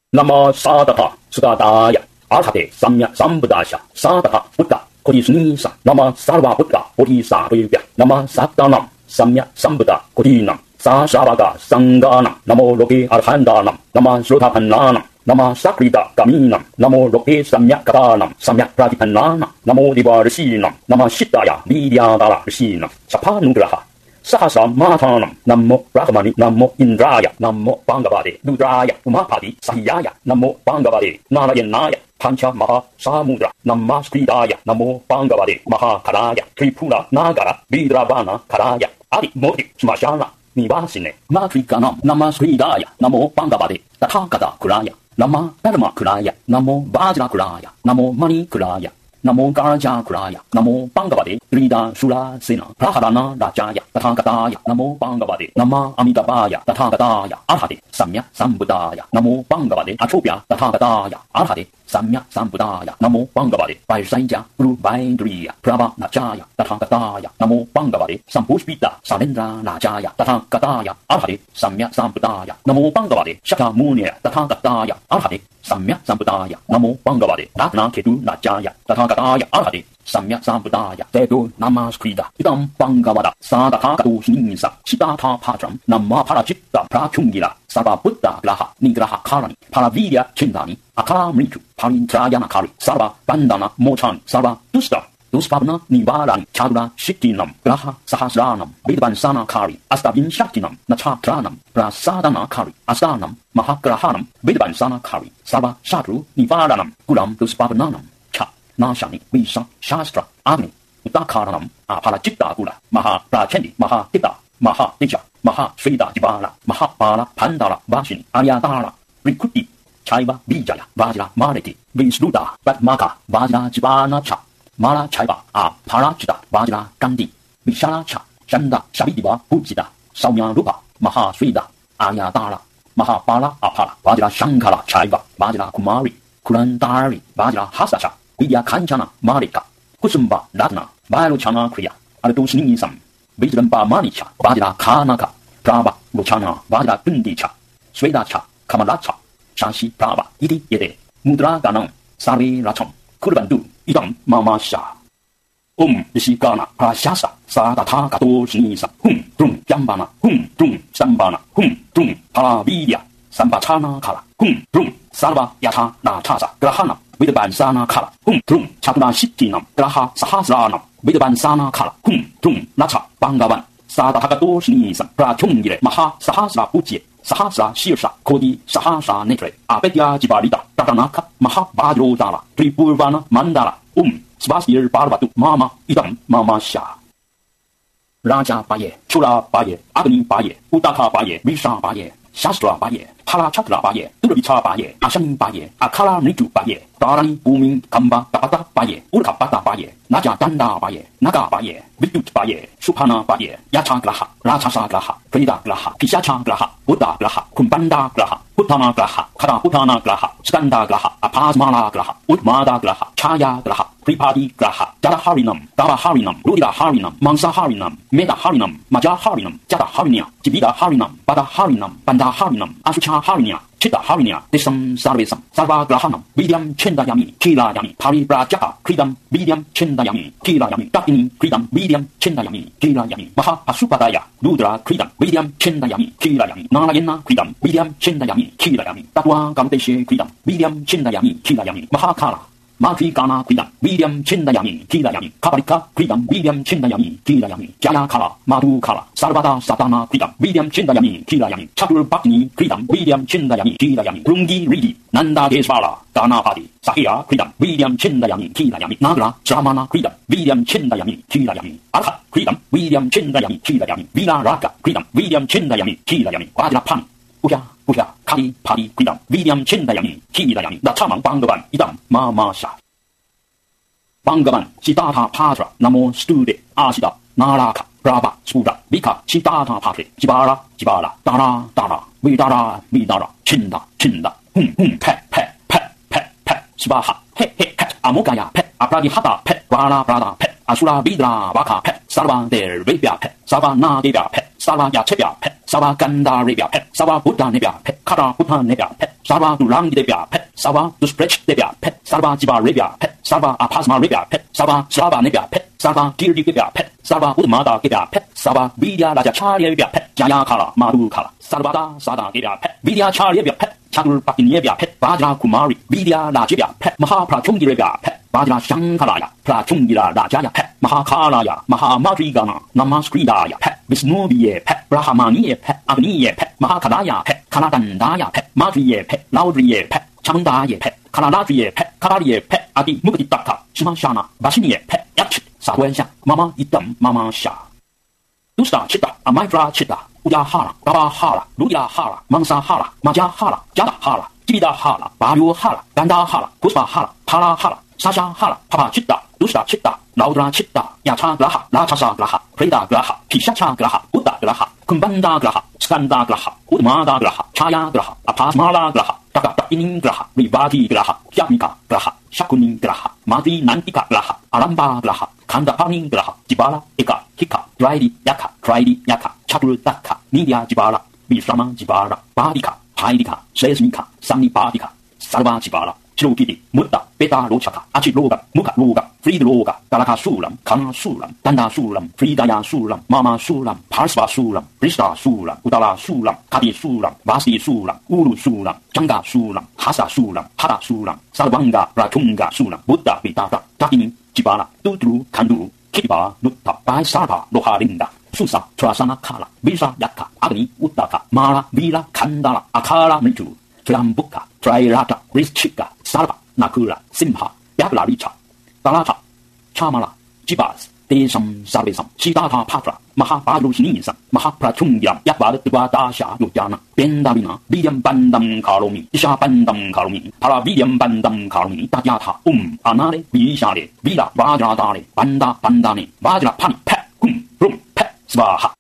ナマサダタスガダヤアラハテサミヤサンブダシャサダタブッダコディスニーサナマサラバブッダコディサブユビャナマサダナムサミヤサンブダコディナムサシャバガサンガナムナモロケアルハンダナムナマスロタパンナナムナマサクリダガミナムナモロケサミヤカダナムサミヤプラティパンナナムナモディバルシーナムナマシタヤビディアダラルシーナムサパヌグラハSahasa Matanam, Namo Brahmani, Namo Indraya, Namo Bangavade, Rudraya, Umapadi, Sahiyaya, Namo Bangavade, Narayanaya, Pancha Maha Samudra, Namaskridaya, Namo Bangavade, Maha Karaya, Tripura, Nagara, Vidravana, Karaya, Adi Modi, Smashana, Nivasine, Matrikanam, Namaskridaya, Namo Bangavade, Tathagata Kuraya, Nama Dharma Kuraya, Namo Vajra Kuraya, Namo Mani Kuraya, Namo Garaja Kuraya, Namo Bangavade, Rida Shura Sena, Praharana Rajaya, Tathagataya, Namo Bangavade, Nama Amitabhaya, Tathagataya, Arhate, Samya Sambudaya, Namo Bangavade, Atropia, Tathagataya, Arhate, Samya Sambudaya, Namo Bangavade, Vaisaya, Guru Vaindriya, Prabha Nachaya, Tathagataya, Namo Bangavade, Sampushpita, Salendra Rajaya, Tathagataya, Arhate, Samya Sambudaya, Namo Bangavade, Shakamunia, Tathagataya, Arhate, Samya Sambudaya, Namo Bangavade, Ratna Ketu Rajaya, Tathagataya, Arhate, Samya Sambudaya, Tedu Namaskrida, Idam Bangavada, Sadakagatu Snisa, Siddhartha Patram, Nama Parachitta Prachungila, Sarva Buddha Graha, Nigraha Karani, Paravidya Chindani, Akara Mritu, Parintrayana Kari, Sarva Bandana Mochan, Sarva Dusta, Duspavana Nivarani, Chadra Shiktinam, Graha Sahasranam, Vidvansana Kari, Astavin Shaktinam, Nachatranam, Prasadana Kari, Astanam, Mahagrahanam, Vidvansana Kari, Sarva Shatru Nivaranam, Guram Duspavananam, Cha, Nashani, Visa, Shastra, Agni, Uttakaranam, Apalachitta Gula, Maha Prachendi, Maha Tita, Maha Nisha, Maha Srida Jibala, Maha Pala, Pandara, Vashini, Aryadara, Rikuti, Chaiva, Vijaya, Vajra, Mariti, Visluda, Vatmaka, Vajra Jibana Cha, Mara Chaiva, Parachita, Vajra, Gandhi, Vishara Cha, Shanda, Shavidiva, Pujita, Saumya Rupa, Maha Srida, Aryadara, Maha Pala, Apala, Vajra Shankara, Chaiva, Vajra Kumari, Kurandari, Vajra Hasacha, Vidya Kanchana, Marika, Kusumba, Ratna, Vairochana Kriya, Ardusnisam, Vijrampa Manicha, Vajra Kanaka, Prava, Luchana, Vajra Tundicha, Svedacha, Kamalacha, Shashi Prava, Iti Yede, Mudra Ganam, Sari Racham, Kurbandu, Idam Mamasha. Rishikana, Prashasa, Sadata Kato Shnisa, Drum, Jambana, Drum, Sambana, Drum, Paravidya, Sambachana Kala, Drum, Sarva Yata, Natasa, Grahana, Vidvansana Kala, Drum, Chatuna Shittinam, Graha Sahasranam, Vidvansana Kala, Drum, Nacha, Bangavan, Sadata Kato Shnisa, Prachungire, Maha Sahasra Puchi, Sahasra Shirsha, Kodi, Sahasra Netre, Abedya Jibalita, Tatanaka, Maha Vajrodara, Tripurvana, Mandala, Svastir Parvatu, Mama, Idam, Mama Sha. Raja Baye, Chula Baye, Agni Baye, Uttaka Baye, Visha Baye, Shastra Baye, Palachatra Baye, Durvita Baye, Ashamin Baye, Akala Nitu Baye, Darani Bumi, Kamba, Tapata Baye, Urkapata Baye, Naja Danda Baye, Naga Baye, Vidut Baye, Supana Baye, Yacha Graha, Rachasa Graha, Frida Graha, Pishacha Graha, Buddha Graha, Kumbanda Graha, Puttana Graha, Kara Puttana Graha, Skanda Graha, Apasmala Graha, Utmada Graha, Chaya Graha, Tripadi Graha, Jada Harinam, Dava Harinam, Rudira Harinam, Mansa Harinam, Meda Harinam, Maja Harinam, Jada Harinia, Jibida Harinam, Bada Harinam, Banda Harinam, Asucha Harinia, Chitta Harinia, Desam Sarvesam, Sarva Grahanam, Vidyam Chendayami, Kila Yami, Paribrajaka, Kridam, Vidyam Chendayami, Kila Yami, Dakini, Kridam, Vidyam Chendayami, Kila Yami, Maha Asupadaya, Rudra Kridam, Vidyam Chendayami, Kila Yami, Narayana Kridam, Vidyam Chendayami, Kila Yami, Tatwa Gamdeshe Kridam, Vidyam Chendayami, Kila Yami, Mahakala. Matrikana Kridam, Vidyam Chendayami, Kila Yami, Kaparika Kridam, Vidyam Chendayami, Kila Yami, Jaya Kala, Madhu Kala, Sarvada Satana Kridam, Vidyam Chendayami, Kila Yami, Chatur Bhakini Kridam, Vidyam Chendayami, Kila Yami, Rungi Ridi, Nanda Gesvara, Danapadi, Sahya Kridam, Vidyam Chendayami, Kila Yami, Nagra, Sramana Kridam, Vidyam Chendayami, Kila Yami, Arha Kridam, Vidyam Chendayami, Kila Yami, Vila Raka Kridam, Vidyam Chendayami, Kila Yami, Vajrapan, Puya, Kali, Padi, Kridam, Vidyam Chendayami, Kila Yami, Dachaman Bangavan, Idam, Mama Sha. Bangavan, Siddhartha Patra, Namo Stude, Asida, Naraka, Brava, Spuda, Vika, Siddhartha Patre, Jibara, Dara, Vidara, Chinda, Pet, Svaha, He, Amokaya, Pet, Apradihata, Pet, Vara, Brada, Pet, Asura, Vidra, Vaka, Pet, Sarva, Der, Vipya, Pet, Sarva, Nadevya, Pet, Sarva, Yachepya, Pet, Sarva Gandharvya Pet, Sarva Bhutanevya Pet, Kara Bhutanevya Pet, Sarva Durangidevya Pet, Sarva Dusprechevya Pet, Sarva Jivarevya Pet, Sarva Apasmarevya Pet, Sarva Slavanevya Pet, Sarva Kirgivya Pet, Sarva Udmadagevya Pet, Sarva Vidya Rajacharyevya Pet, Jayakala Madhukala, Sarvada Sadagevya Pet, Vidya Charyevya Pet, Chatur Pakinevya Pet, Vajra Kumari, Vidya Rajevya Pet, Mahaprachungirevya Pet, Vajra Shankaraya, Prachungira Rajaya Pet, Mahakalaya, Mahamadrigana, Namaskridaya Pet, Vishnuviye Pet, Brahmaniye Pet, Agniye Pet, Mahakadaya Pet, Kaladandaya Pet, Madriye Pet, Laudriye Pet, Chandaye Pet, Kaladriye Pet, Kadariye Pet, Adi Mukditaka, Shimashana, Vashiniye Pet, Yachit, Satwensha, Mama Itam, Mama Sha. Dusta Chitta, Amaitra Chitta, Udahara, Gabahara, Ludahara, Mansahara, Majahara, Jadahara, Jidahara, Bayuhara, Gandahara, Puspahara, Palahara, Sashahara, Papa Chitta, Dusta Chitta, Laudra Chitta, Yacha Graha, Lachasa Graha, Preda Graha, Pishacha Graha, Buddha Graha, Kumbanda Graha, Skanda Graha, Udmada Graha, Chaya Graha, Apasmala Graha, Takatainin Graha, Vivati Graha, Yamika Graha, Shakunin Graha, Madhi Nantika Graha, Aramba Graha, Kandapani Graha, Jibala, Eka, Hika, Draidi Yaka, Chaturudaka, Nidya Jibala, Vishrama Jibala, Badika, Paidika, Sesmika, Sanipadika, Sarva Jibala, Chilukiti, Mutta, Beta Rochaka, Achiloga, Muka Loga, Fried Loga, Galaka Sulam, Kana Sulam, Danda Sulam, Fridaya Sulam, Mama Sulam, Parsva Sulam, Prista Sulam, Udala Sulam, Kadi Sulam, Vasi Sulam, Uru Sulam, Janga Sulam, Hasa Sulam, Hara Sulam, Salvanga, Ratunga Sulam, Buddha Vitata, Takini, Jibala, Dudru, Kandu, Kiba, Nutta, Bai Sarva, Loharinda, Susa, Trasana Kala, Visa Yaka, Agni, Uttaka, Mara, Vila, Kandala, Akara Mitu, Trambuka, Trirata, Rishika, Sarva, Nakura, Simha, Yablaricha, Dalata, Chamala, Jibas, Desam, Sarvisam, Siddhartha Patra, Mahapadusnisam, Mahaprachungyam, Yabadadasha, Yudana, Bendavina, Vidyam Bandam Karomi, Isha Bandam Karomi, Paravidyam Bandam Karomi, Tadyatha, Anare, Vishare, Vida, Vajradare, Banda, Bandane, Vajra Pani, Pet, Rum, Pet, Svaha.